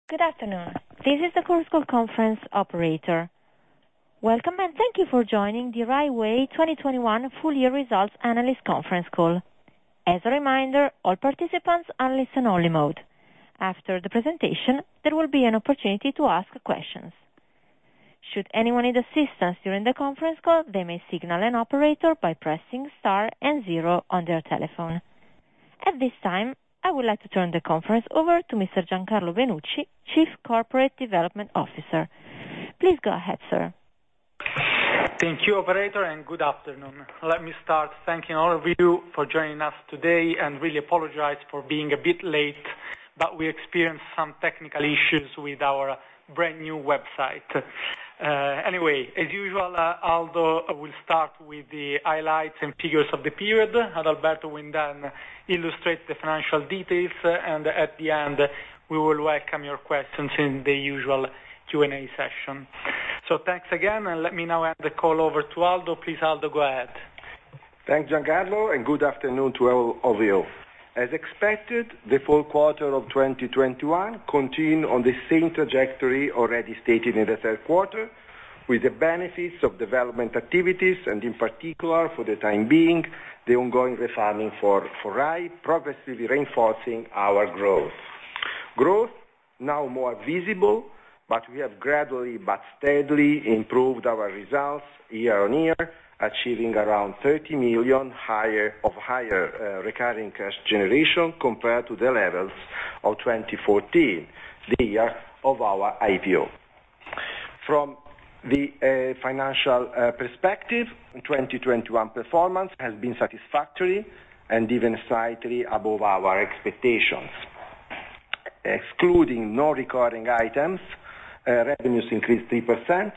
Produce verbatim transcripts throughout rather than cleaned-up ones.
Good afternoon. This is the Chorus Call conference operator. Welcome, and thank you for joining the Rai Way twenty twenty-one full year results analyst conference call. As a reminder, all participants are in listen-only mode. After the presentation, there will be an opportunity to ask questions. Should anyone need assistance during the conference call, they may signal an operator by pressing star and zero on their telephone. At this time, I would like to turn the conference over to Mister Giancarlo Benucci, Chief Corporate Development Officer. Please go ahead, sir. Thank you, operator, and good afternoon. Let me start thanking all of you for joining us today and really apologize for being a bit late, but we experienced some technical issues with our brand new website. Uh, anyway, as usual, uh, Aldo will start with the highlights and figures of the period, and Alberto will then illustrate the financial details, uh, and at the end, we will welcome your questions in the usual Q and A session. So thanks again, and let me now hand the call over to Aldo. Please, Aldo, go ahead. Thanks, Giancarlo, and good afternoon to all of you. As expected, the fourth quarter of twenty twenty-one continued on the same trajectory already stated in the third quarter, with the benefits of development activities and in particular, for the time being, the ongoing refarming for, for Rai, progressively reinforcing our growth. Growth now more visible, but we have gradually but steadily improved our results year on year, achieving around thirty million higher of higher uh, recurring cash generation compared to the levels of twenty fourteen, the year of our I P O. From the uh, financial uh, perspective, twenty twenty-one performance has been satisfactory and even slightly above our expectations. Excluding non-recurring items, uh, revenues increased three percent.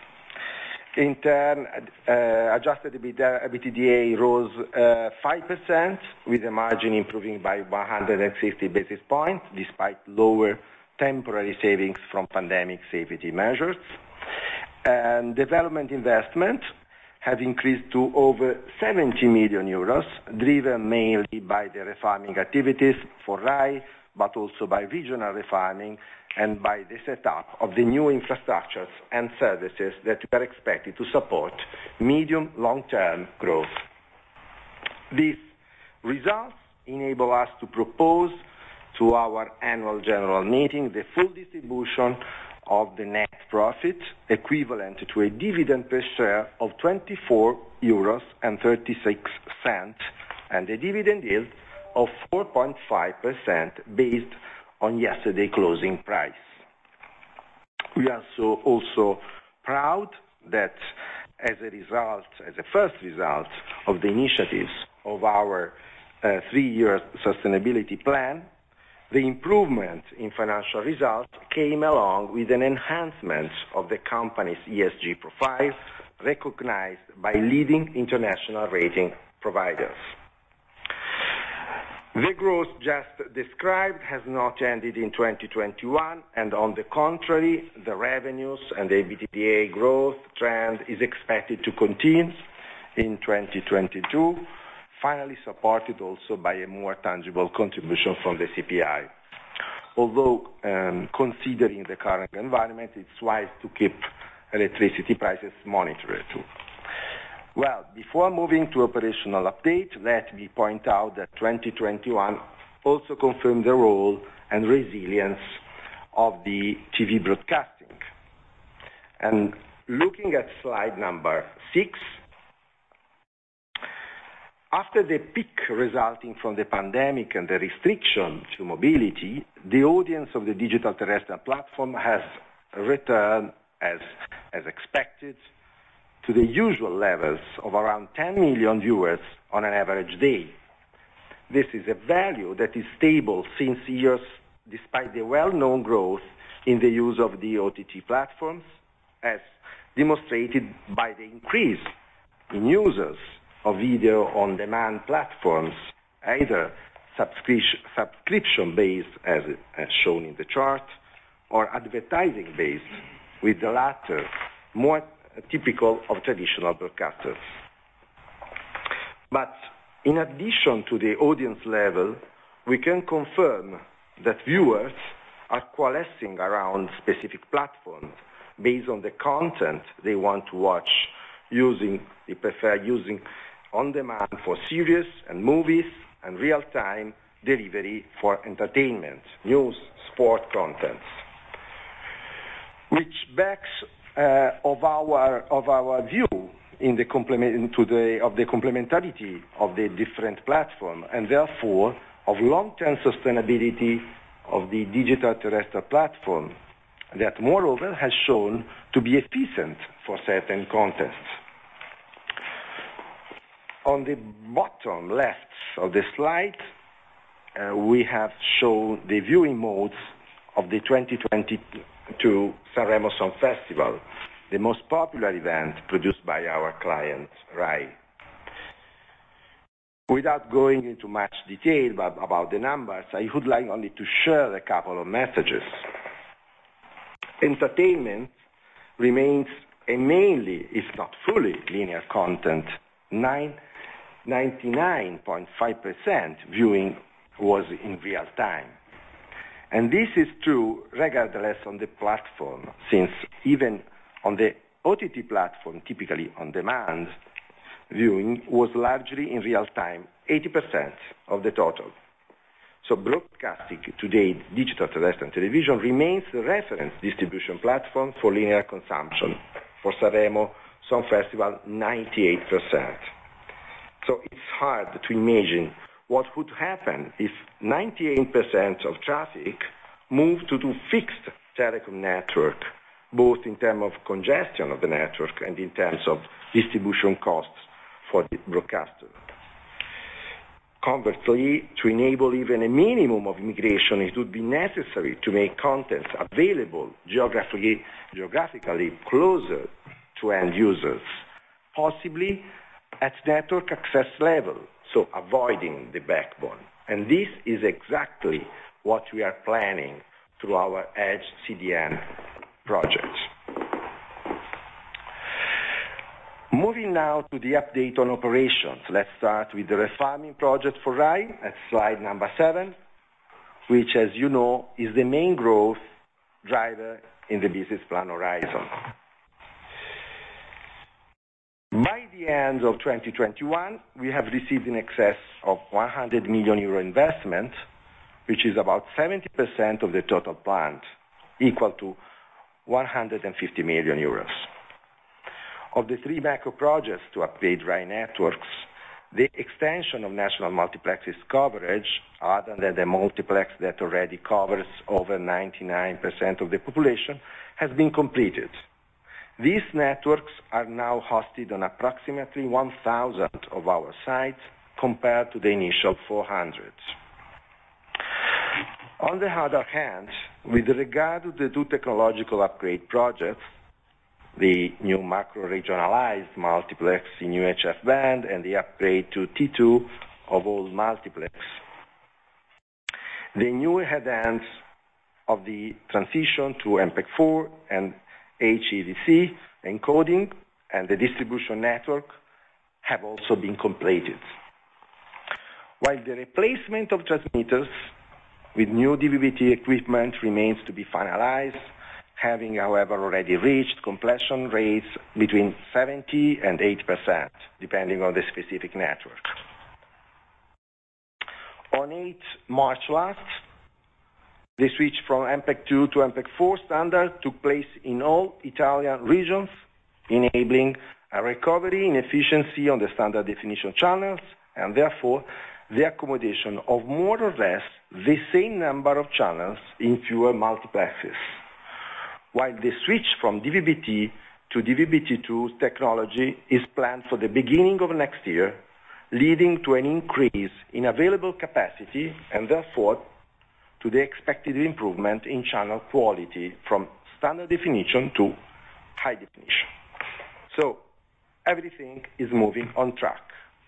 In turn, uh, adjusted EBITDA rose uh, five percent, with the margin improving by one hundred fifty basis points, despite lower temporary savings from pandemic safety measures. And development investment have increased to over seventy million euros, driven mainly by the refarming activities for Rai, but also by regional refarming and by the setup of the new infrastructures and services that are expected to support medium long-term growth. These results enable us to propose to our annual general meeting the full distribution of the net profit, equivalent to a dividend per share of twenty-four euros and thirty-six cents, and a dividend yield of four point five percent based on yesterday closing price. We are so also proud that as a result, as a first result of the initiatives of our uh, three-year sustainability plan, the improvement in financial results came along with an enhancement of the company's E S G profile, recognized by leading international rating providers. The growth just described has not ended in twenty twenty-one, and on the contrary, the revenues and the EBITDA growth trend is expected to continue in twenty twenty-two, finally supported also by a more tangible contribution from the C P I. Although, um, considering the current environment, it's wise to keep electricity prices monitored too. Well, before moving to operational update, let me point out that twenty twenty-one also confirmed the role and resilience of the T V broadcasting. And looking at slide number six, after the peak resulting from the pandemic and the restriction to mobility, the audience of the digital terrestrial platform has returned as, as expected to the usual levels of around ten million viewers on an average day. This is a value that is stable since years, despite the well-known growth in the use of the O T T platforms, as demonstrated by the increase in users of video on-demand platforms, either subscription, subscription-based, as, as shown in the chart, or advertising-based, with the latter more typical of traditional broadcasters. But in addition to the audience level, we can confirm that viewers are coalescing around specific platforms based on the content they want to watch, using, they prefer using on demand for series and movies and real-time delivery for entertainment, news, sport contents, which backs uh, of our of our view in the complement to the of the complementarity of the different platforms, and therefore of long-term sustainability of the digital terrestrial platform that moreover has shown to be efficient for certain contexts. On the bottom left of the slide, uh, we have shown the viewing modes of the twenty twenty-two Sanremo Song Festival, the most popular event produced by our client, RAI. Without going into much detail about the numbers, I would like only to share a couple of messages. Entertainment remains a mainly, if not fully, linear content. ninety-nine point five percent viewing was in real time. And this is true regardless on the platform, since even on the O T T platform, typically on demand, viewing was largely in real time, eighty percent of the total. So broadcasting today, digital terrestrial television remains the reference distribution platform for linear consumption. For Sanremo Song Festival, ninety-eight percent. So it's hard to imagine what would happen if ninety-eight percent of traffic moved to the fixed telecom network, both in terms of congestion of the network and in terms of distribution costs for the broadcaster. Conversely, to enable even a minimum of immigration, it would be necessary to make content available geographically, geographically closer to end users, possibly at network access level, so avoiding the backbone. And this is exactly what we are planning through our Edge C D N project. Moving now to the update on operations. Let's start with the refarming project for RAI at slide number seven, which, as you know, is the main growth driver in the business plan horizon. By the end of twenty twenty-one, we have received in excess of one hundred million euro investment, which is about seventy percent of the total planned, equal to one hundred fifty million euros. Of the three macro projects to upgrade RAI networks, the extension of national multiplexes coverage, other than the multiplex that already covers over ninety-nine percent of the population, has been completed. These networks are now hosted on approximately one thousand of our sites compared to the initial four hundred. On the other hand, with regard to the two technological upgrade projects, the new macro-regionalized multiplex in U H F band and the upgrade to T two of all multiplex, the new headends of the transition to M P E G four and H E V C encoding and the distribution network have also been completed. While the replacement of transmitters with new D V B T equipment remains to be finalized, having, however, already reached completion rates between seventy and eighty percent, depending on the specific network. On eighth March last, the switch from M P E G two to M P E G four standard took place in all Italian regions, enabling a recovery in efficiency on the standard definition channels, and therefore the accommodation of more or less the same number of channels in fewer multiplexes. While the switch from D V B T to D V B T two technology is planned for the beginning of next year, leading to an increase in available capacity and therefore to the expected improvement in channel quality from standard definition to high definition. So everything is moving on track.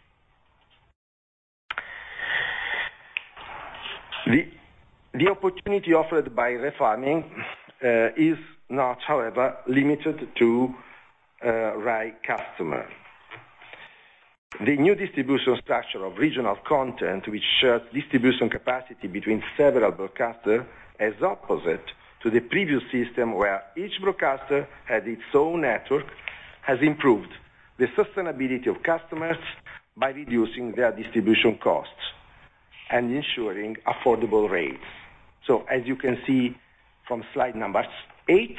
The, the opportunity offered by refarming uh, is not, however, limited to uh, RAI customer. The new distribution structure of regional content, which shares distribution capacity between several broadcasters, as opposite to the previous system where each broadcaster had its own network, has improved the sustainability of customers by reducing their distribution costs and ensuring affordable rates. So as you can see from slide number eight,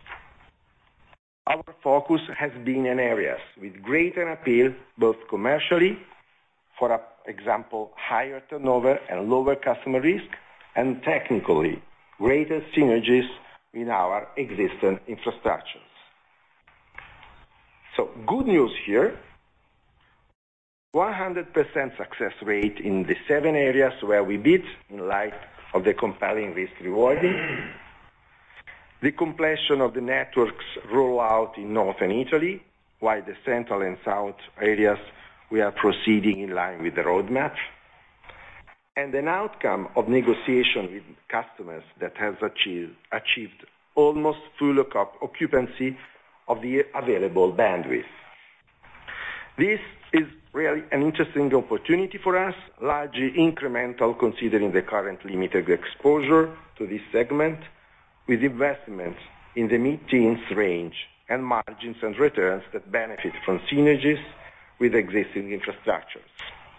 our focus has been in areas with greater appeal, both commercially, for example, higher turnover and lower customer risk, and technically, greater synergies in our existing infrastructures. So good news here, one hundred percent success rate in the seven areas where we bid in light of the compelling risk rewarding. The completion of the network's rollout in northern Italy, while the central and south areas we are proceeding in line with the roadmap, and an outcome of negotiation with customers that has achieved, achieved almost full occupancy of the available bandwidth. This is really an interesting opportunity for us, largely incremental considering the current limited exposure to this segment, with investments in the mid-teens range and margins and returns that benefit from synergies with existing infrastructures.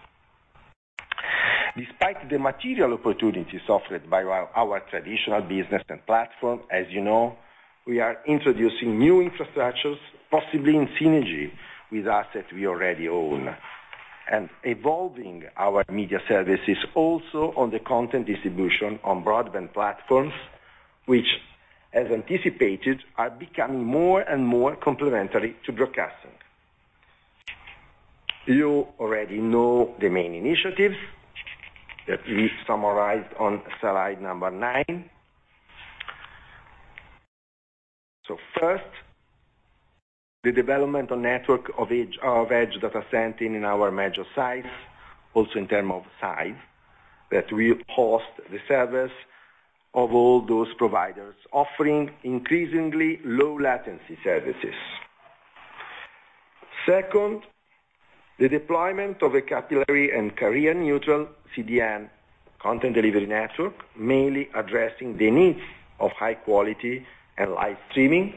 Despite the material opportunities offered by our, our traditional business and platform, as you know, we are introducing new infrastructures, possibly in synergy with assets we already own, and evolving our media services also on the content distribution on broadband platforms, which, as anticipated, are becoming more and more complementary to broadcasting. You already know the main initiatives that we summarized on slide number nine. So first, the development of network of edge, of edge data center in our major sites, also in terms of size, that we host the servers of all those providers offering increasingly low latency services. Second, the deployment of a capillary and carrier neutral C D N content delivery network, mainly addressing the needs of high quality and live streaming.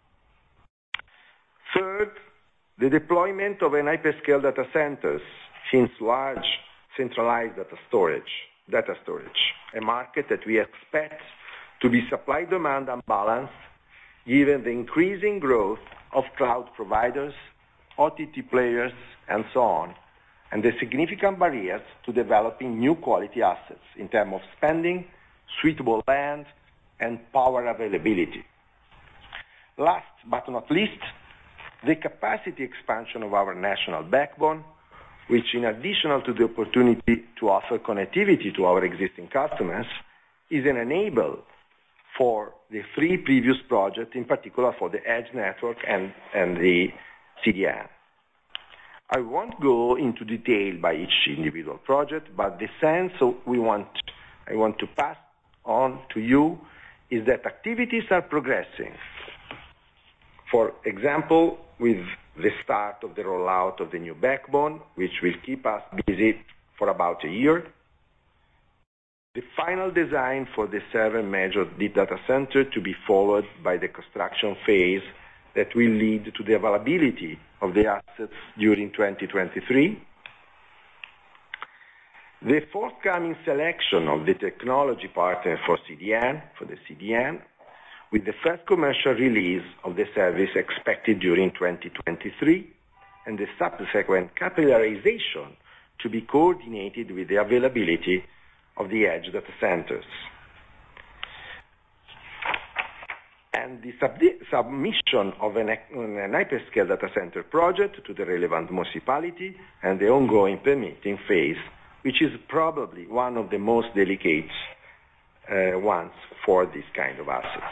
Third, the deployment of an hyperscale data centers since large centralized data storage, data storage, a market that we expect to be supply-demand unbalanced given the increasing growth of cloud providers, O T T players, and so on, and the significant barriers to developing new quality assets in terms of spending, suitable land, and power availability. Last but not least, the capacity expansion of our national backbone, which in addition to the opportunity to offer connectivity to our existing customers, is an enabler for the three previous projects, in particular for the Edge network and, and the C D N. I won't go into detail by each individual project, but the sense we want, I want to pass on to you is that activities are progressing. For example, with the start of the rollout of the new backbone, which will keep us busy for about a year, the final design for the seven major deep data center to be followed by the construction phase that will lead to the availability of the assets during twenty twenty-three, the forthcoming selection of the technology partner for C D N, for the C D N, with the first commercial release of the service expected during twenty twenty-three, and the subsequent capillarization to be coordinated with the availability of the edge data centers. And the sub submission of an, an hyperscale data center project to the relevant municipality and the ongoing permitting phase, which is probably one of the most delicate uh, ones for this kind of assets.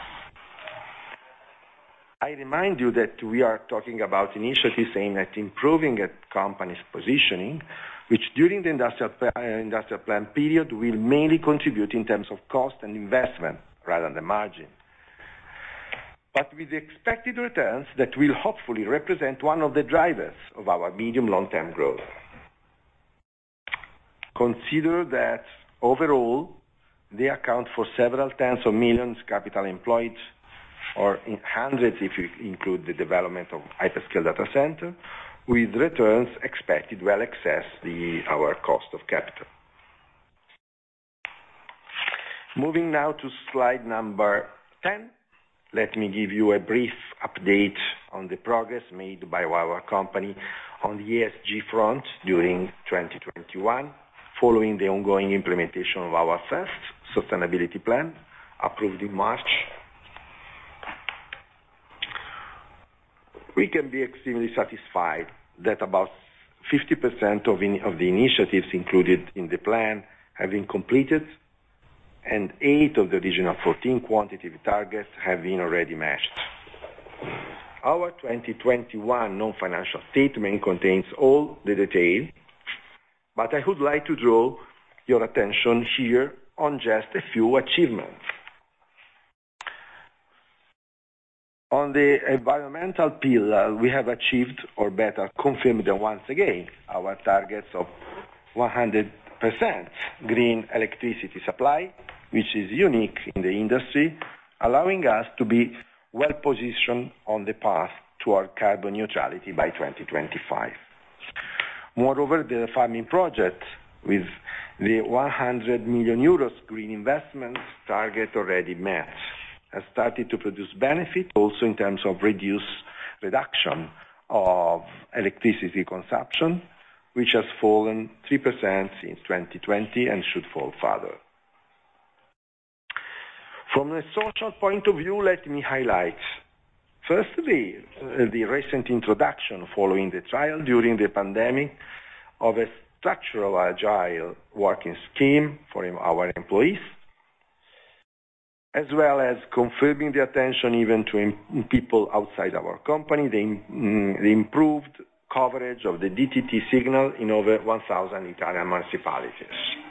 I remind you that we are talking about initiatives aimed at improving a company's positioning, which during the industrial, uh, industrial plan period will mainly contribute in terms of cost and investment rather than margin, but with the expected returns that will hopefully represent one of the drivers of our medium long-term growth. Consider that overall, they account for several tens of millions capital employed, or in hundreds if you include the development of hyperscale data center, with returns expected well excess the, our cost of capital. Moving now to slide number ten, let me give you a brief update on the progress made by our company on the E S G front during twenty twenty-one, following the ongoing implementation of our first sustainability plan, approved in March. We can be extremely satisfied that about fifty percent of, in, of the initiatives included in the plan have been completed, and eight of the original fourteen quantitative targets have been already matched. Our twenty twenty-one non-financial statement contains all the detail, but I would like to draw your attention here on just a few achievements. On the environmental pillar, we have achieved, or better, confirmed once again, our targets of one hundred percent green electricity supply, which is unique in the industry, allowing us to be well positioned on the path toward carbon neutrality by twenty twenty-five. Moreover, the farming project, with the one hundred million euros green investment target already met, has started to produce benefit also in terms of reduce, reduction of electricity consumption, which has fallen three percent since twenty twenty and should fall further. From a social point of view, let me highlight, firstly, the recent introduction following the trial during the pandemic of a structural agile working scheme for our employees, as well as confirming the attention even to people outside our company, the, the improved coverage of the D T T signal in over one thousand Italian municipalities.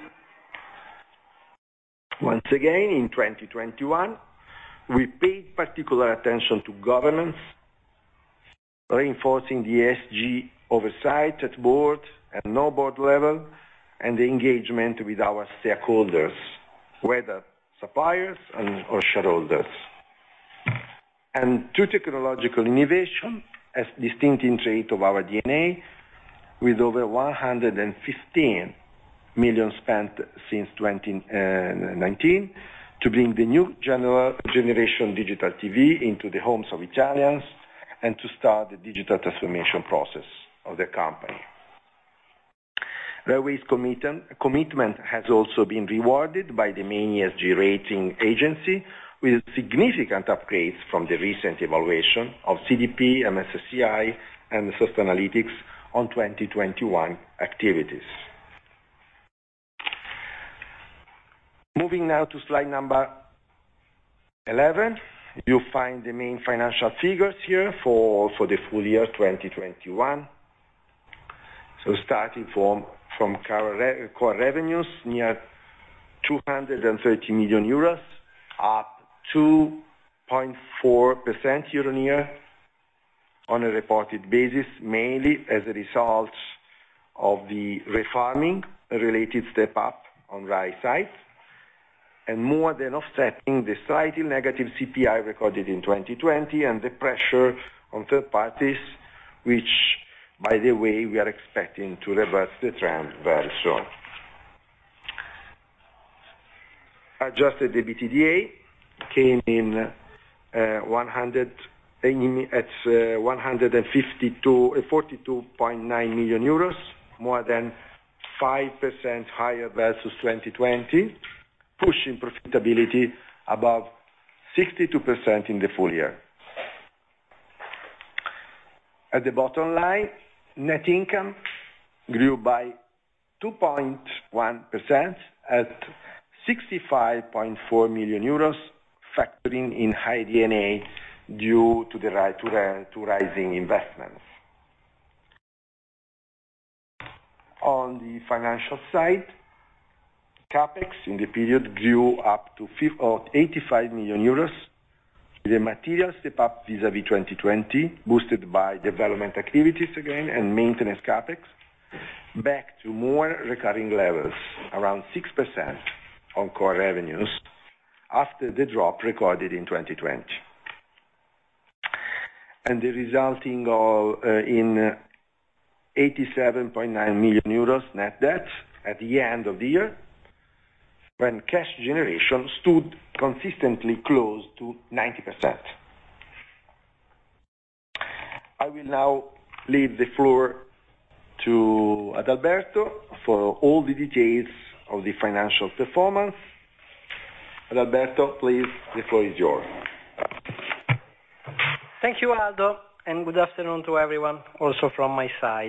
Once again, in twenty twenty-one, we paid particular attention to governance, reinforcing the E S G oversight at board and no board level, and the engagement with our stakeholders, whether suppliers and, or shareholders. And to technological innovation, as distinctive trait of our D N A, with over one hundred fifteen million spent since twenty nineteen to bring the new general generation digital T V into the homes of Italians and to start the digital transformation process of the company. Railway's commitment, commitment has also been rewarded by the main E S G rating agency with significant upgrades from the recent evaluation of C D P, M S C I, and Sustainalytics on twenty twenty-one activities. Moving now to slide number eleven, you find the main financial figures here for, for the full year twenty twenty-one. So starting from, from core, re, core revenues, near two hundred thirty million euros, up two point four percent year on year on a reported basis, mainly as a result of the refarming related step up on Rai side, and more than offsetting the slightly negative C P I recorded in twenty twenty and the pressure on third parties, which, by the way, we are expecting to reverse the trend very soon. Adjusted EBITDA came in uh, one hundred at uh, one hundred fifty-two, forty-two point nine million euros, more than five percent higher versus twenty twenty, pushing profitability above sixty-two percent in the full year. At the bottom line, net income grew by two point one percent at sixty-five point four million euros, factoring in high D N A due to the to, to rising investments. On the financial side, CapEx in the period grew up to eighty-five million euros, with a material step up vis-à-vis twenty twenty, boosted by development activities again and maintenance CapEx, back to more recurring levels, around six percent on core revenues after the drop recorded in twenty twenty. And the resulting of, uh, in eighty-seven point nine million euros net debt at the end of the year, when cash generation stood consistently close to ninety percent. I will now leave the floor to Adalberto for all the details of the financial performance. Adalberto, please, the floor is yours. Thank you, Aldo, and good afternoon to everyone, also from my side.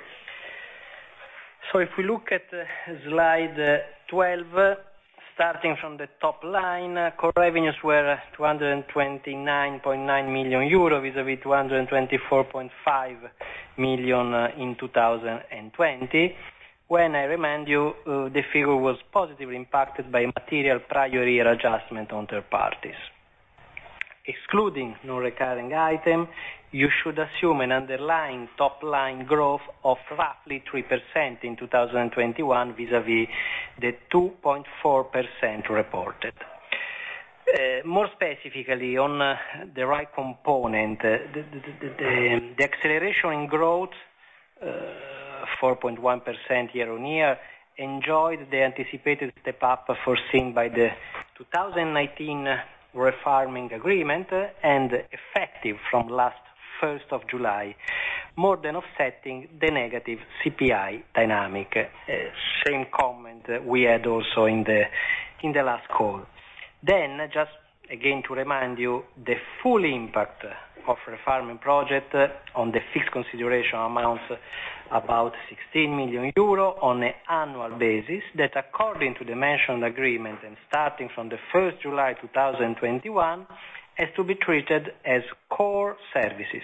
So if we look at uh, slide uh, twelve, uh, starting from the top line, uh, core revenues were two hundred twenty-nine point nine million euro vis-à-vis two hundred twenty-four point five million uh, in two thousand twenty, when I remind you uh, the figure was positively impacted by material prior year adjustment on third parties. Excluding non-recurring item, you should assume an underlying top-line growth of roughly three percent in two thousand twenty-one vis-à-vis the two point four percent reported. Uh, more specifically, on uh, the right component, uh, the, the, the, the, the acceleration in growth, uh, four point one percent year-on-year, enjoyed the anticipated step-up foreseen by the two thousand nineteen refarming agreement and effective from last first of July, more than offsetting the negative C P I dynamic. Uh, same comment we had also in the in the last call. Then, just again to remind you, the full impact of refarming project on the fixed consideration amounts about sixteen million euro on an annual basis that, according to the mentioned agreement and starting from the first of July two thousand twenty-one, has to be treated as core services.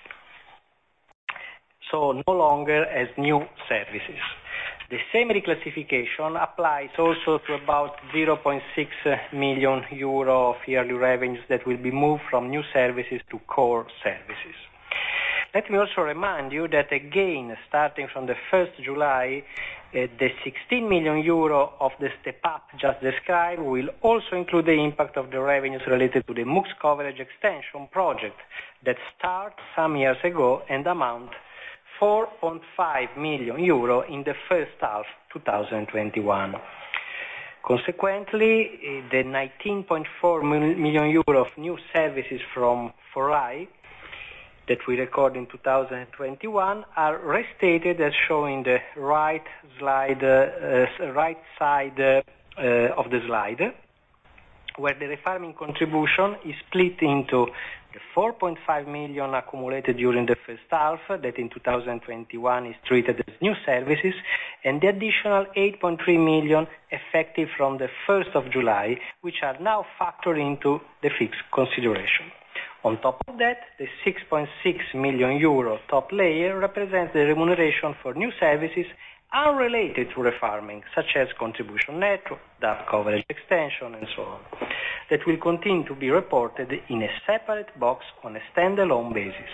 So no longer as new services. The same reclassification applies also to about zero point six million euro of yearly revenues that will be moved from new services to core services. Let me also remind you that again, starting from the first of July, uh, the sixteen million euro of the step-up just described will also include the impact of the revenues related to the M U X coverage extension project that started some years ago and amount four point five million euro in the first half two thousand twenty-one. Consequently, the nineteen point four million euro of new services from four I that we record in two thousand twenty-one are restated as shown in the right slide, uh, uh, right side uh, uh, of the slide, where the refarming contribution is split into the four point five million accumulated during the first half, that in two thousand twenty-one is treated as new services, and the additional eight point three million effective from the first of July, which are now factored into the fixed consideration. On top of that, the six point six million euro top layer represents the remuneration for new services unrelated to refarming, such as contribution network, D A B coverage extension, and so on, that will continue to be reported in a separate box on a standalone basis.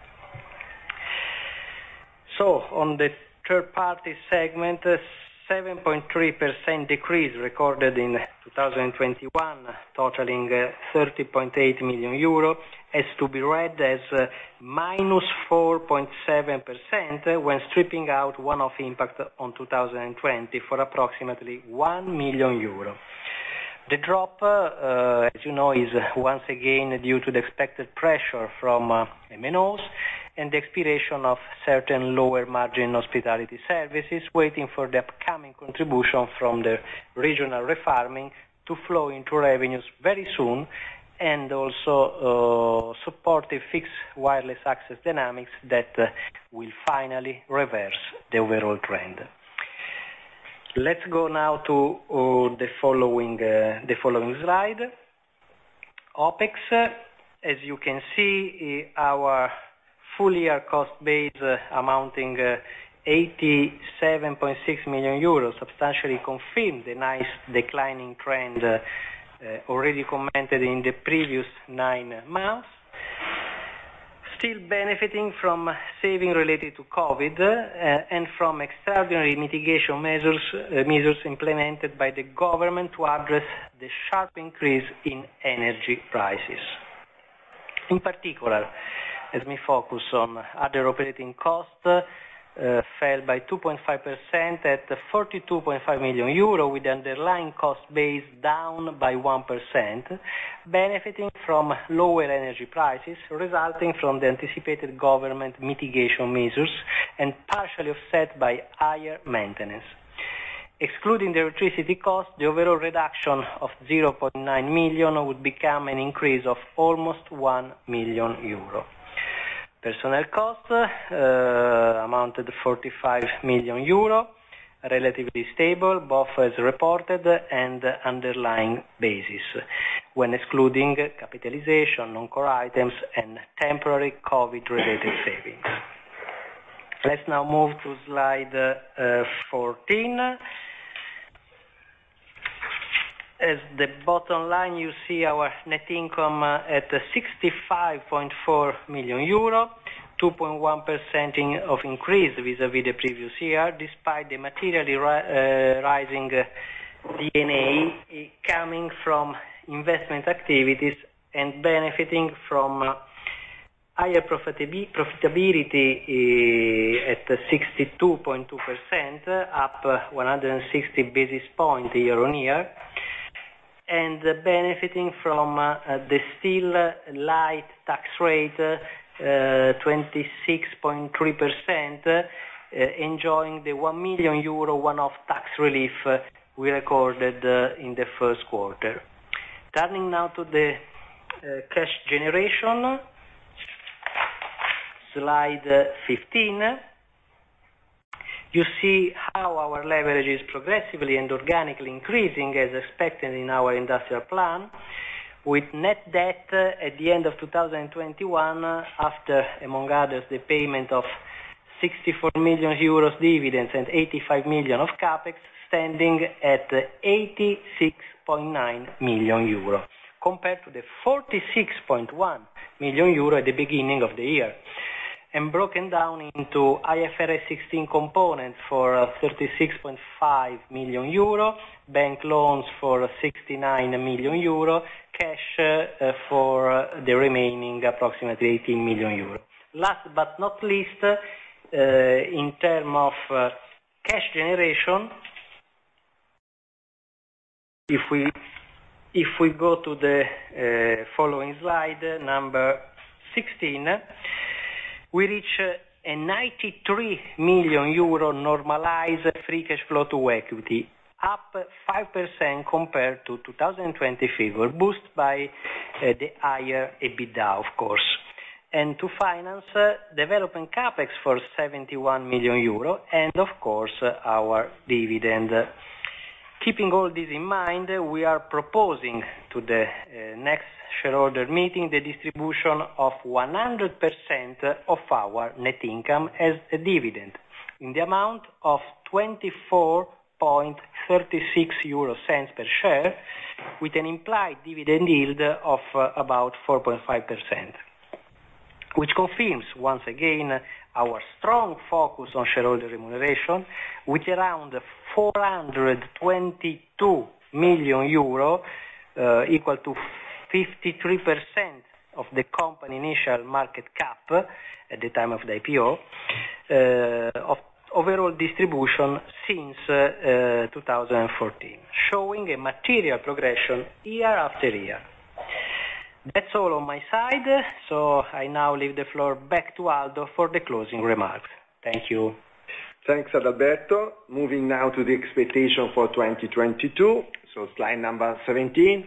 So, on the third-party segment, seven point three percent decrease recorded in two thousand twenty-one, totaling uh, thirty point eight million euro, has to be read as uh, minus four point seven percent when stripping out one-off impact on two thousand twenty for approximately one million euro. The drop, uh, uh, as you know, is uh, once again due to the expected pressure from uh, M N Os and the expiration of certain lower margin hospitality services, waiting for the upcoming contribution from the regional refarming to flow into revenues very soon, and also uh, supportive fixed wireless access dynamics that uh, will finally reverse the overall trend. Let's go now to uh, the following uh, the following slide. OPEX, uh, as you can see, uh, our full year cost base uh, amounting uh, eighty-seven point six million euros substantially confirmed the nice declining trend uh, uh, already commented in the previous nine months. still benefiting from saving related to COVID uh, and from extraordinary mitigation measures, uh, measures implemented by the government to address the sharp increase in energy prices. In particular, let me focus on other operating costs, uh, fell by two point five percent at forty-two point five million euro, with the underlying cost base down by one percent, benefiting from lower energy prices resulting from the anticipated government mitigation measures and partially offset by higher maintenance. Excluding the electricity cost, the overall reduction of zero point nine million would become an increase of almost one million euro. Personnel costs uh, amounted to forty-five million euro, relatively stable both as reported and underlying basis, when excluding capitalization, non-core items, and temporary COVID-related savings. Let's now move to slide uh, fourteen. As the bottom line, you see our net income uh, at sixty-five point four million euro, two point one percent in, of increase vis-à-vis the previous year, despite the materially ri- uh, rising uh, D N A coming from investment activities and benefiting from uh, higher profitabi- profitability uh, at sixty-two point two percent, up uh, one hundred sixty basis points year on year, and uh, benefiting from uh, uh, the still uh, light tax rate, uh, twenty-six point three percent, uh, enjoying the one million euro one-off tax relief uh, we recorded uh, in the first quarter. Turning now to the uh, cash generation, slide uh, fifteen. You see how our leverage is progressively and organically increasing as expected in our industrial plan, with net debt at the end of two thousand twenty-one, after, among others, the payment of sixty-four million euros dividends and eighty-five million of capex, standing at eighty-six point nine million euro, compared to the forty-six point one million euro at the beginning of the year, and broken down into I F R S sixteen components for uh, thirty-six point five million euro, bank loans for sixty-nine million euro, cash uh, for uh, the remaining approximately eighteen million euro. Last but not least, uh, in terms of uh, cash generation, if we if we go to the uh, following slide, uh, number sixteen, we reach a ninety-three million euro normalized free cash flow to equity, up five percent compared to two thousand twenty figure, boosted by uh, the higher EBITDA, of course. And to finance uh, development capex for seventy-one million euro, and of course uh, our dividend. Keeping all this in mind, uh, we are proposing to the uh, next shareholder meeting the distribution of one hundred percent of our net income as a dividend, in the amount of twenty-four point three six euro cents per share, with an implied dividend yield of uh, about four point five percent, which confirms once again our strong focus on shareholder remuneration, with around four hundred twenty-two million euro, uh, equal to fifty-three percent of the company initial market cap at the time of the I P O, uh, of overall distribution since uh, uh, two thousand fourteen, showing a material progression year after year. That's all on my side, so I now leave the floor back to Aldo for the closing remarks. Thank you. Thanks, Adalberto. Moving now to the expectation for twenty twenty-two, so slide number seventeen.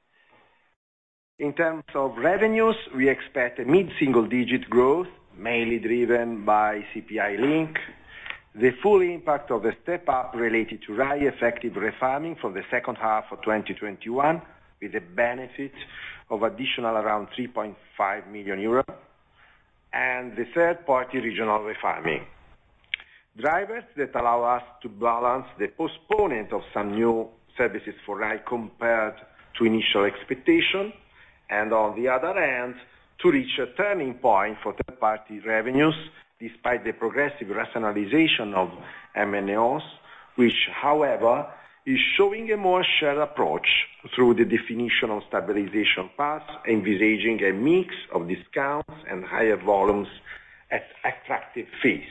In terms of revenues, we expect a mid-single-digit growth, mainly driven by C P I link, the full impact of the step-up related to R A I effective refarming from the second half of twenty twenty-one, with the benefit of additional around three point five million euros, and the third-party regional refarming. Drivers that allow us to balance the postponement of some new services for R A I compared to initial expectation, and on the other hand, to reach a turning point for third-party revenues, despite the progressive rationalization of M N Os, which, however, is showing a more shared approach through the definition of stabilization paths, envisaging a mix of discounts and higher volumes at attractive fees.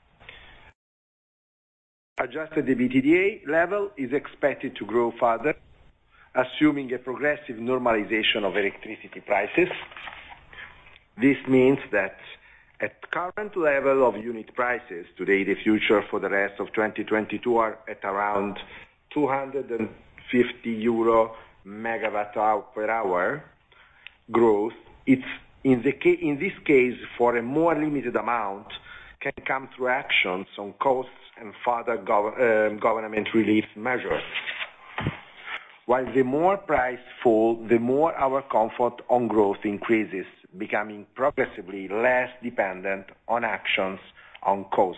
Adjusted EBITDA level is expected to grow further, assuming a progressive normalization of electricity prices. This means that at current level of unit prices, today the future for the rest of twenty twenty-two are at around two hundred fifty euro megawatt hour per hour growth. It's in, the ca- in this case, for a more limited amount, can come through actions on costs and further gov- uh, government relief measures. While the more price fall, the more our comfort on growth increases, becoming progressively less dependent on actions on costs.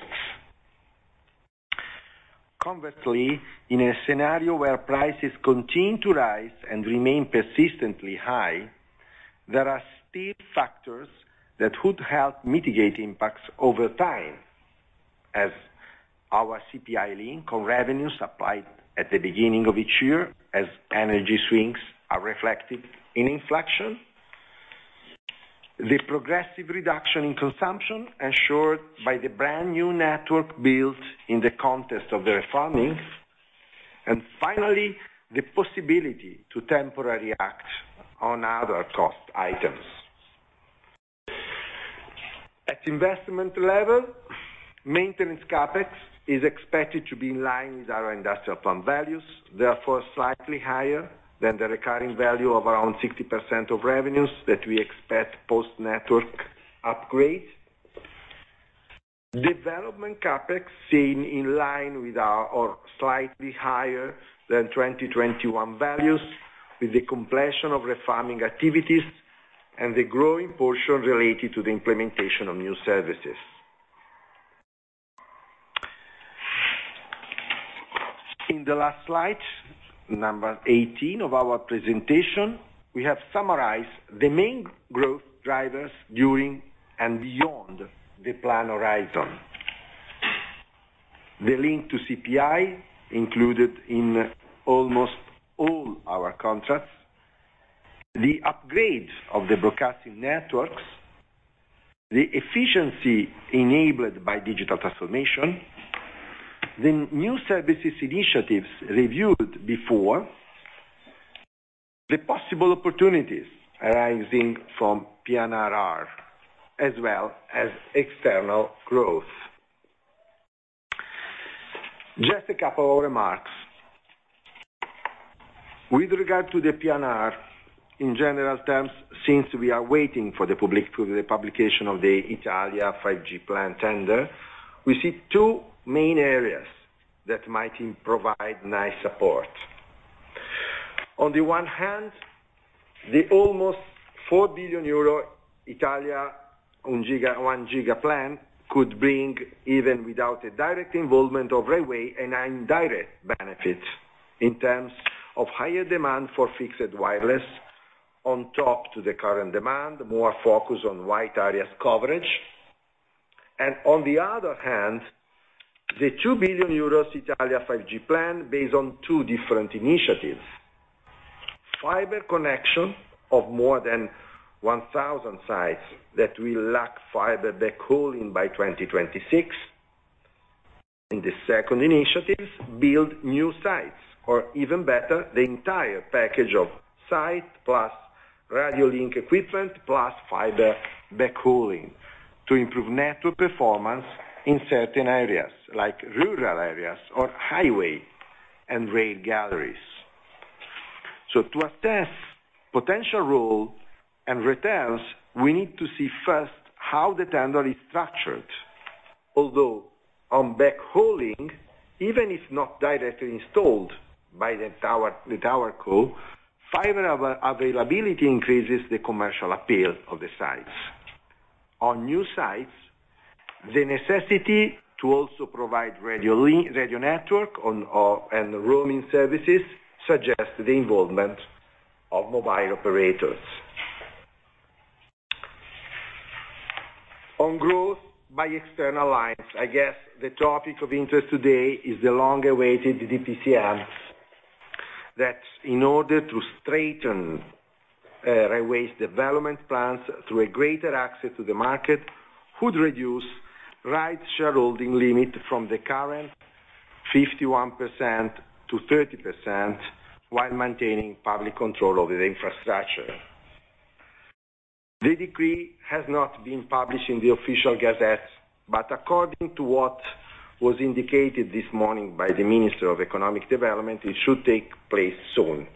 Conversely, in a scenario where prices continue to rise and remain persistently high, there are still factors that would help mitigate impacts over time, as our C P I link on revenues applied at the beginning of each year as energy swings are reflected in inflation, the progressive reduction in consumption ensured by the brand new network built in the context of the refarming, and finally, the possibility to temporarily act on other cost items. At investment level, maintenance capex is expected to be in line with our industrial plan values, therefore slightly higher than the recurring value of around sixty percent of revenues that we expect post-network upgrade. Development capex seen in line with our, or slightly higher than twenty twenty-one values, with the completion of refarming activities and the growing portion related to the implementation of new services. In the last slide, number eighteen of our presentation, we have summarized the main growth drivers during and beyond the plan horizon. The link to C P I included in almost all our contracts, the upgrade of the broadcasting networks, the efficiency enabled by digital transformation, the new services initiatives reviewed before, the possible opportunities arising from P N R R, as well as external growth. Just a couple of remarks. With regard to the P N R, in general terms, since we are waiting for the, public, for the publication of the Italia five G plan tender, we see two main areas that might provide nice support. On the one hand, the almost four billion euro Italia one giga, one giga plan could bring, even without a direct involvement of railway, an indirect benefit in terms of higher demand for fixed wireless, on top to the current demand, more focus on white areas coverage. And on the other hand, the two billion euros Italia five G plan based on two different initiatives. Fiber connection of more than one thousand sites that will lack fiber backhauling by twenty twenty-six. In the second initiative, build new sites, or even better, the entire package of site plus radio link equipment plus fiber backhauling to improve network performance in certain areas, like rural areas or highway and rail galleries. So to assess potential role and returns, we need to see first how the tender is structured. Although on backhauling, even if not directly installed by the tower, the tower co, fiber availability increases the commercial appeal of the sites. On new sites, the necessity to also provide radio, link, radio network on, or, and roaming services suggests the involvement of mobile operators. On growth by external lines, I guess the topic of interest today is the long-awaited D P C M that, in order to straighten uh, railways development plans through a greater access to the market, would reduce right shareholding limit from the current fifty-one percent to thirty percent while maintaining public control over the infrastructure. The decree has not been published in the official gazette, but according to what was indicated this morning by the Minister of Economic Development, it should take place soon.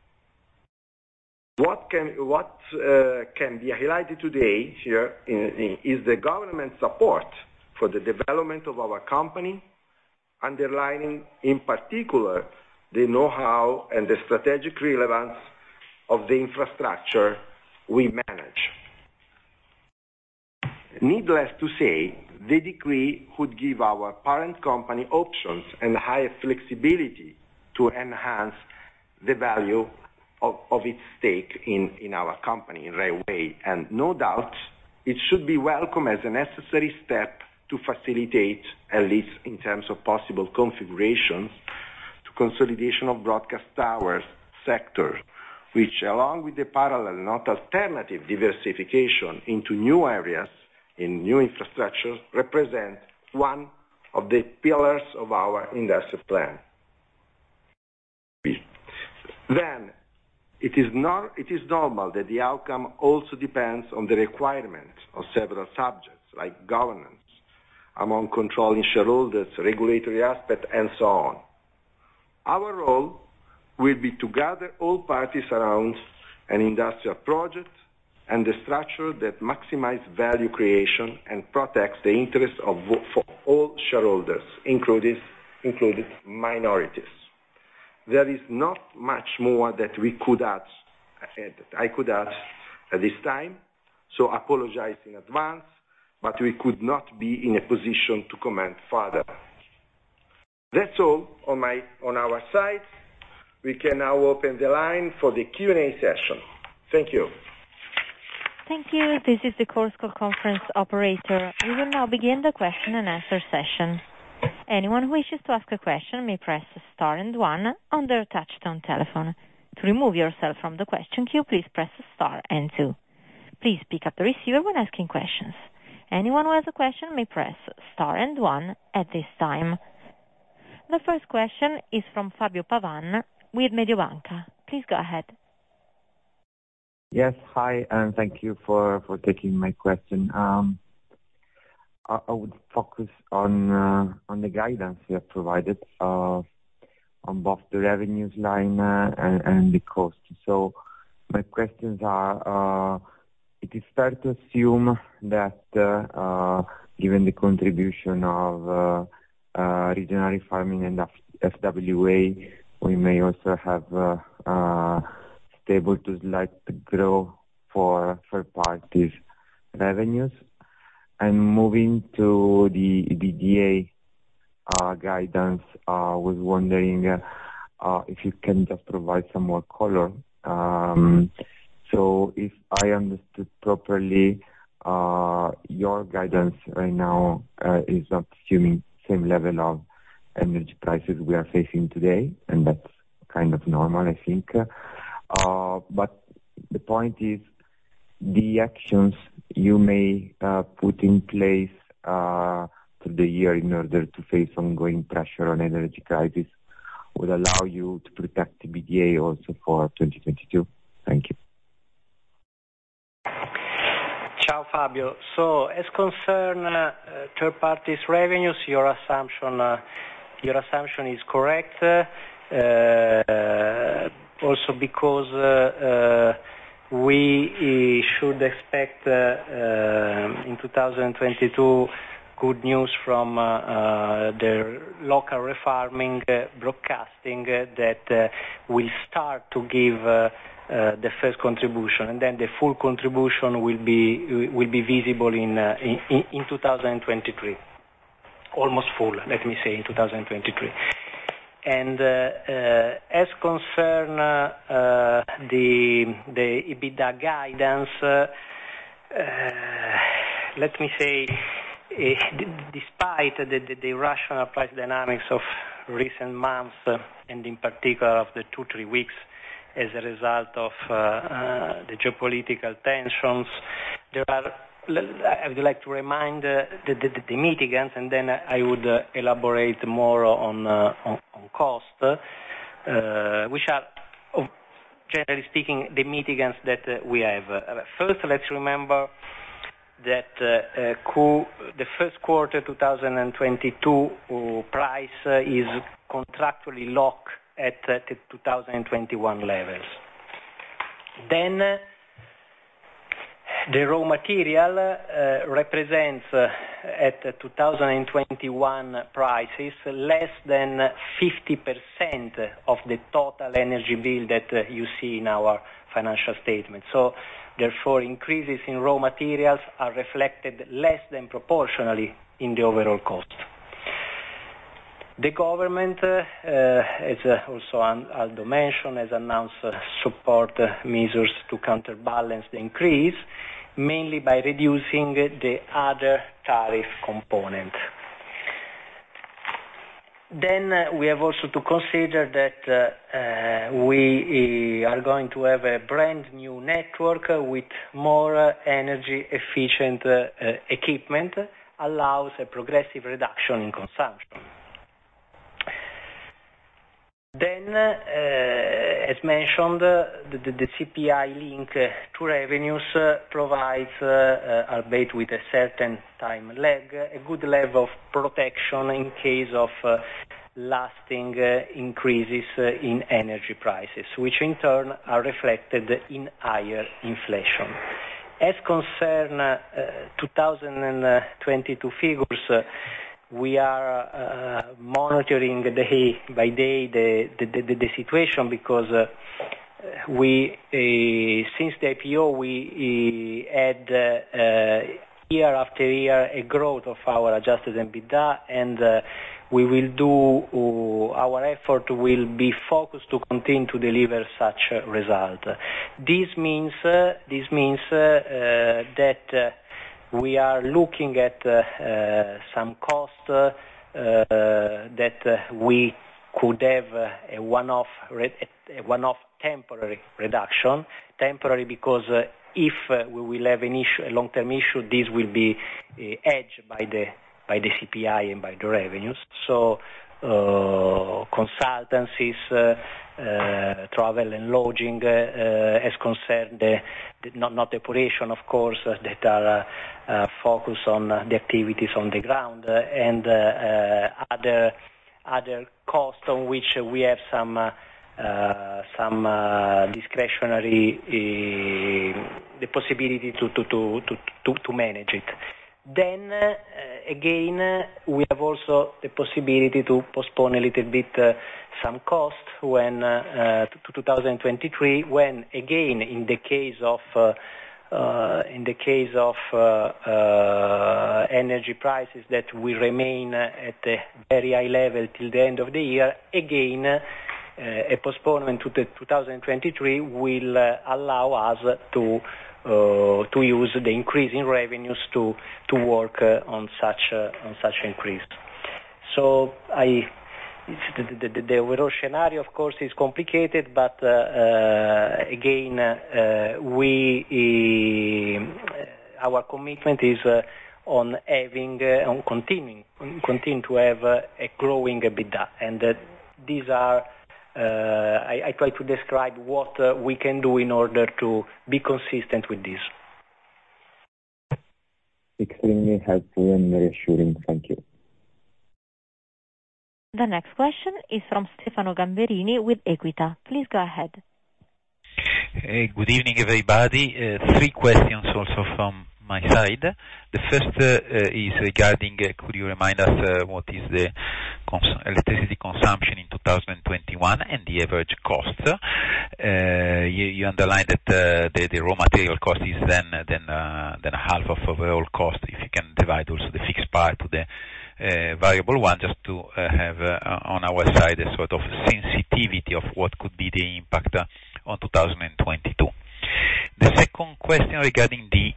What can, what, uh, can be highlighted today here in, in, is the government support for the development of our company, underlining in particular the know-how and the strategic relevance of the infrastructure we manage. Needless to say, the decree would give our parent company options and higher flexibility to enhance the value of, of its stake in, in our company, in Railway, and no doubt it should be welcome as a necessary step to facilitate, at least in terms of possible configurations, to consolidation of broadcast towers sector, which, along with the parallel, not alternative diversification into new areas in new infrastructure, represent one of the pillars of our industrial plan. Then, it is, not, it is normal that the outcome also depends on the requirements of several subjects, like governance, among controlling shareholders, regulatory aspects, and so on. Our role will be to gather all parties around an industrial project and the structure that maximizes value creation and protects the interests of for all shareholders, including, including minorities. There is not much more that we could add, that I could add at this time, so apologize in advance, but we could not be in a position to comment further. That's all on, my, on our side. We can now open the line for the Q and A session. Thank you. Thank you. This is the Chorus Call conference operator. We will now begin the question and answer session. Anyone who wishes to ask a question may press star and one on their touch-tone telephone. To remove yourself from the question queue, please press star and two. Please pick up the receiver when asking questions. Anyone who has a question may press star and one at this time. The first question is from Fabio Pavan with Mediobanca. Please go ahead. Yes, hi, and thank you for, for taking my question. Um, I, I would focus on uh, on the guidance you have provided uh, on both the revenues line uh, and, and the cost. So my questions are, uh, it is fair to assume that uh, uh, given the contribution of uh, uh, regional farming and F W A, we may also have uh, uh, stable to slight growth for third parties revenues. And moving to the E B D A uh, guidance, I uh, was wondering uh, uh, if you can just provide some more color. Um, so if I understood properly, uh, your guidance right now uh, is not assuming same level of energy prices we are facing today, and that's kind of normal, I think. Uh, but the point is, the actions you may uh, put in place uh, through the year in order to face ongoing pressure on energy crisis would allow you to protect the B D A also for twenty twenty-two. Thank you. Ciao Fabio. So as concern uh, third parties revenues, your assumption uh, your assumption is correct. Uh, also because uh, uh, we should expect uh, uh, in two thousand twenty-two good news from uh, uh, the local refarming uh, broadcasting uh, that uh, will start to give uh, uh, the first contribution, and then the full contribution will be will be visible in uh, in, in two thousand twenty-three, almost full, let me say, in two thousand twenty-three. And uh, uh, as concern uh, uh, the the EBITDA guidance, uh, uh, let me say, uh, d- despite the, the, the irrational price dynamics of recent months, uh, and in particular of the two, three weeks, as a result of uh, uh, the geopolitical tensions, there are, I would like to remind uh, the, the, the mitigants, and then I would uh, elaborate more on, uh, on, on cost, uh, which are, oh, generally speaking, the mitigants that uh, we have. Uh, first, let's remember that uh, uh, Q, the first quarter twenty twenty-two uh, price uh, is contractually locked at uh, the two thousand twenty-one levels. Then uh, the raw material uh, represents uh, at uh, two thousand twenty-one prices less than fifty percent of the total energy bill that uh, you see in our financial statement. So therefore, increases in raw materials are reflected less than proportionally in the overall cost. The government, uh, uh, as uh, also Aldo mentioned, has announced uh, support uh, measures to counterbalance the increase, mainly by reducing the other tariff component. Then uh, we have also to consider that uh, uh, we uh, are going to have a brand new network uh, with more uh, energy efficient uh, uh, equipment, allows a progressive reduction in consumption. Then, uh, as mentioned, uh, the, the, the C P I link uh, to revenues uh, provides, uh, uh, albeit with a certain time lag, a good level of protection in case of uh, lasting uh, increases uh, in energy prices, which in turn are reflected in higher inflation. As concern uh, two thousand twenty-two figures, uh, we are uh, monitoring day by day the, the, the, the situation because uh, we, uh, since the I P O, we uh, had uh, uh, year after year a growth of our adjusted EBITDA, and uh, we will do, uh, our effort will be focused to continue to deliver such a result. This means, uh, this means uh, uh, that uh, we are looking at uh, uh, some costs uh, uh, that uh, we could have uh, a one-off, re- a one-off temporary reduction. Temporary because uh, if uh, we will have an issue, a long-term issue, this will be uh, hedged by the by the C P I and by the revenues. So uh, consultancies, uh, uh, travel and lodging, uh, uh, as concerned the, the not not the operation, of course, uh, that are uh, uh, focused on uh, the activities on the ground, uh, and uh, uh, other other costs on which we have some uh, uh, some uh, discretionary uh, the possibility to to, to to to to manage it. Then uh, again, uh, we have also the possibility to postpone a little bit uh, some cost when uh, uh, to two thousand twenty-three, when again, in the case of uh, uh, in the case of uh, uh, energy prices that will remain at a very high level till the end of the year, again, uh, a postponement to the two thousand twenty-three will uh, allow us to Uh, to use the increase in revenues to to work uh, on such uh, on such increase. So I, it's the, the, the overall scenario, of course, is complicated, but uh, uh, again, uh, we uh, our commitment is uh, on having uh, on continuing continue to have uh, a growing EBITDA, and uh, these are. Uh, I, I try to describe what uh, we can do in order to be consistent with this. Extremely helpful and reassuring. Thank you. The next question is from Stefano Gamberini with Equita. Please go ahead. Hey, good evening, everybody. Uh, three questions also from my side. The first uh, is regarding, uh, could you remind us uh, what is the cons- electricity consumption in two thousand twenty-one and the average cost? Uh, you, you underlined that uh, the, the raw material cost is then then uh, then half of overall cost. If you can divide also the fixed part to the uh, variable one, just to uh, have uh, on our side a sort of sensitivity of what could be the impact uh, on two thousand twenty-two. The second question regarding the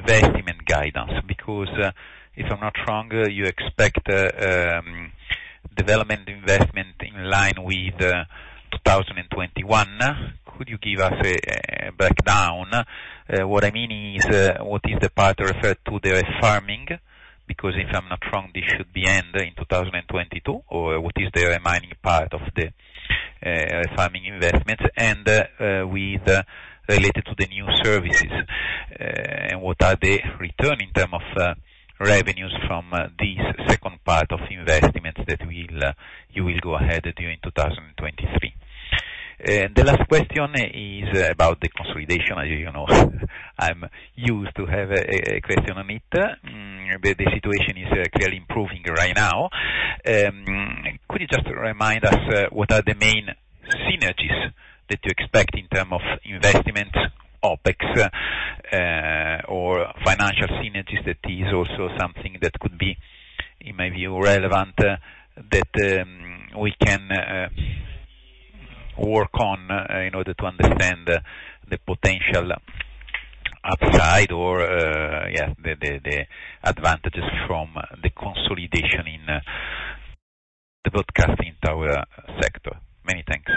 investment guidance, because uh, if I'm not wrong, uh, you expect uh, um, development investment in line with uh, two thousand twenty-one. Could you give us a, a breakdown? Uh, what I mean is, uh, what is the part referred to the farming? Because if I'm not wrong, this should be end in two thousand twenty-two, or what is the remaining part of the uh, farming investments, and uh, uh, with uh, related to the new services, uh, and what are the return in terms of uh, revenues from uh, this second part of investments that will uh, you will go ahead during two thousand twenty-three. Uh, the last question is about the consolidation. As you know, I'm used to have a, a question on it. Mm, the, the situation is uh, clearly improving right now. Um, could you just remind us uh, what are the main synergies that you expect in terms of investments, OPEX, uh, or financial synergies? That is also something that could be, in my view, relevant, uh, that um, we can uh, work on uh, in order to understand uh, the potential upside or uh, yeah, the, the, the advantages from uh, the consolidation in uh, the broadcasting tower sector. Many thanks.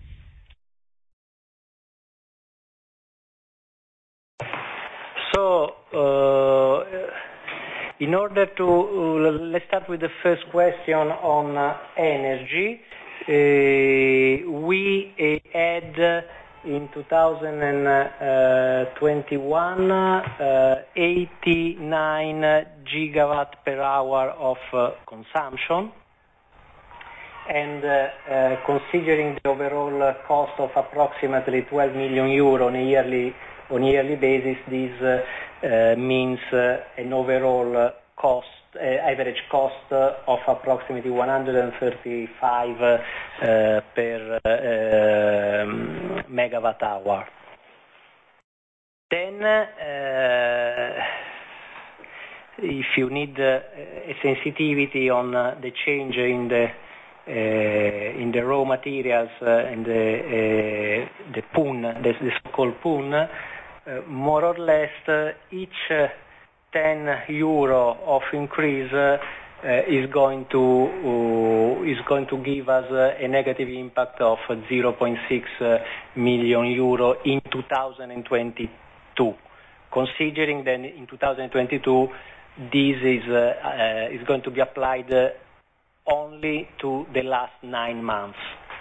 So, uh, in order to, uh, let's start with the first question on uh, energy. Uh, we uh, had uh, in two thousand twenty-one uh, eighty-nine gigawatt per hour of uh, consumption, and uh, uh, considering the overall uh, cost of approximately twelve million euro on a yearly on a yearly basis, this uh, uh, means uh, an overall uh, cost, uh, average cost uh, of approximately one hundred thirty-five uh, uh, per uh, um, megawatt hour. Then, uh, if you need uh, a sensitivity on uh, the change in the uh, in the raw materials uh, and the uh, the P U N, the, the so-called P U N. Uh, more or less, uh, each uh, ten euro of increase uh, uh, is going to uh, is going to give us uh, a negative impact of zero point six uh, million euro in two thousand twenty-two. Considering that in two thousand twenty-two, this is uh, uh, is going to be applied uh, only to the last nine months.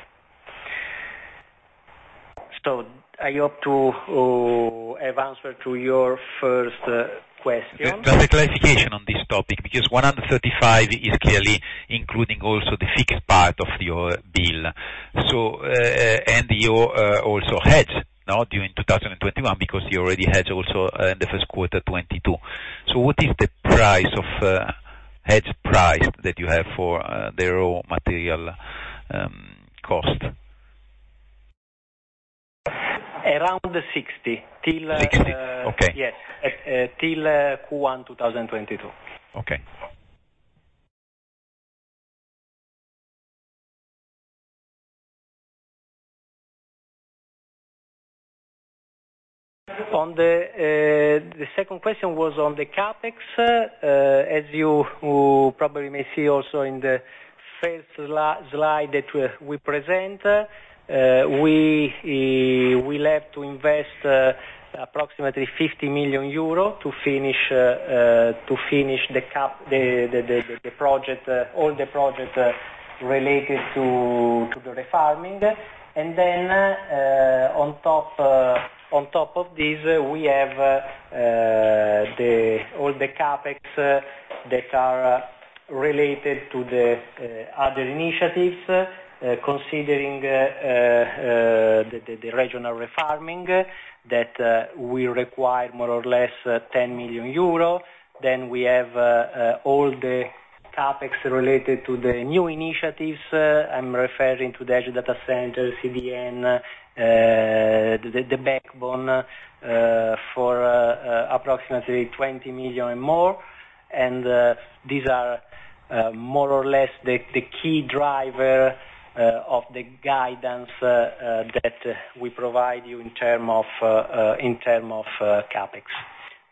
So I hope to uh, have answered to your first uh, question. Just a clarification on this topic, because one hundred thirty-five is clearly including also the fixed part of your bill. So, uh, and you uh, also hedge, no, during two thousand twenty-one, because you already hedged also uh, in the first quarter twenty-two. So what is the price of uh, hedge price that you have for uh, the raw material um, cost? Around sixty till uh, sixty. Uh, okay. Yes, uh, uh, till uh, Q one twenty twenty-two. Okay. On the uh, the second question was on the capex. Uh, as you uh, probably may see also in the first sli- slide that we, we present. Uh, Uh, we uh, will have to invest uh, approximately fifty million euro to finish uh, uh, to finish the cap the the, the, the project uh, all the project uh, related to to the refarming, and then uh, on top uh, on top of this uh, we have uh, uh, the all the capex uh, that are uh, related to the uh, other initiatives. Uh, Uh, considering uh, uh, the, the, the regional refarming uh, that uh, will require more or less uh, ten million euro. Then we have uh, uh, all the capex related to the new initiatives. Uh, I'm referring to the Edge Data Center, C D N, uh, the, the backbone uh, for uh, uh, approximately twenty million and more. And uh, these are uh, more or less the, the key driver Uh, of the guidance uh, uh, that uh, we provide you in terms of uh, uh, in term of uh, capex.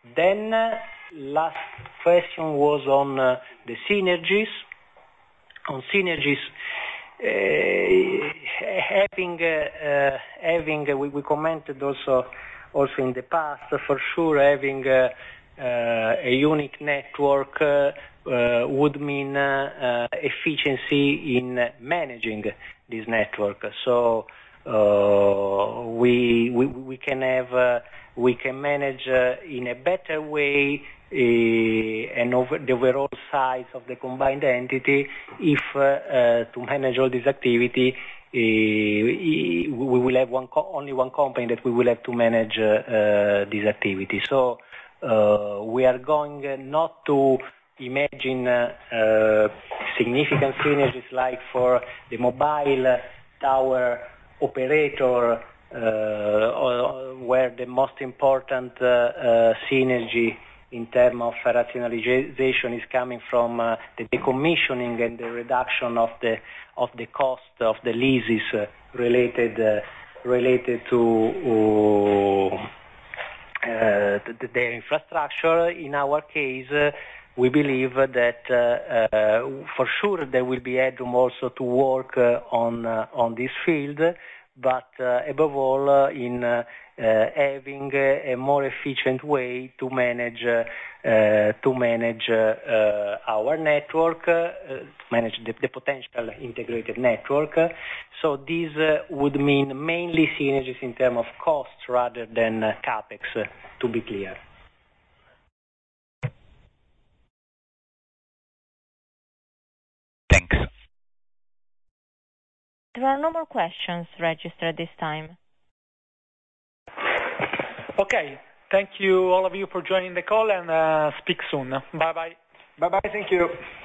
Then uh, last question was on uh, the synergies. On synergies, uh, having uh, uh, having uh, we, we commented also also in the past, for sure having uh, uh, a unique network uh, uh, would mean uh, uh, efficiency in managing this network. So uh, we, we we can have uh, we can manage uh, in a better way uh, and over the overall size of the combined entity if uh, uh, to manage all this activity. Uh, we will have one co- only one company that we will have to manage uh, uh, this activity. So uh, we are going uh, not to imagine uh, uh, significant synergies like for the mobile tower operator, uh, where the most important uh, uh, synergy in terms of rationalization is coming from uh, the decommissioning and the reduction of the of the cost of the leases uh, related uh, related to uh, uh, the, their infrastructure. In our case, uh, we believe that uh, uh, for sure there will be headroom also to work uh, on uh, on this field, but uh, above all uh, in uh, uh, having a, a more efficient way to manage uh, uh, to manage uh, uh, our network, uh, to manage the, the potential integrated network. So this uh, would mean mainly synergies in terms of costs rather than uh, capex, uh, to be clear. Thanks. There are no more questions registered at this time. Okay. Thank you, all of you, for joining the call, and uh, speak soon. Bye-bye. Bye-bye. Thank you.